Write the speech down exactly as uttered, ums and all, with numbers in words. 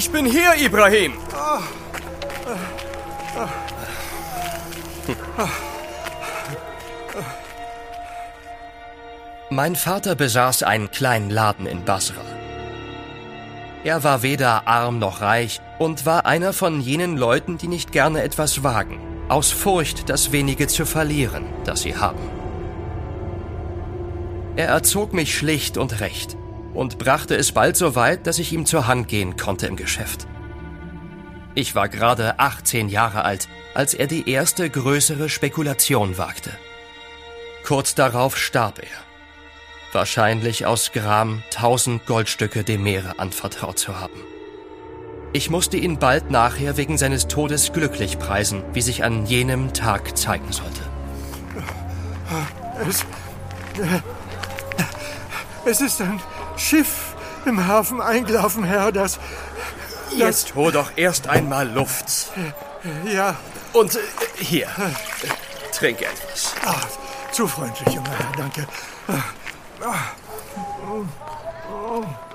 Ich bin hier, Ibrahim. Mein Vater besaß einen kleinen Laden in Basra. Er war weder arm noch reich und war einer von jenen Leuten, die nicht gerne etwas wagen, aus Furcht, das wenige zu verlieren, das sie haben. Er erzog mich schlicht und recht und brachte es bald so weit, dass ich ihm zur Hand gehen konnte im Geschäft. Ich war gerade achtzehn Jahre alt, als er die erste größere Spekulation wagte. Kurz darauf starb er. Wahrscheinlich aus Gram tausend Goldstücke dem Meere anvertraut zu haben. Ich musste ihn bald nachher wegen seines Todes glücklich preisen, wie sich an jenem Tag zeigen sollte. Es, es ist ein Schiff im Hafen eingelaufen, Herr, das... das Jetzt hol doch erst einmal Luft. Ja. Und äh, hier, äh, trink etwas. Ach, zu freundlich, junger Herr, danke. Ah. Oh. Oh.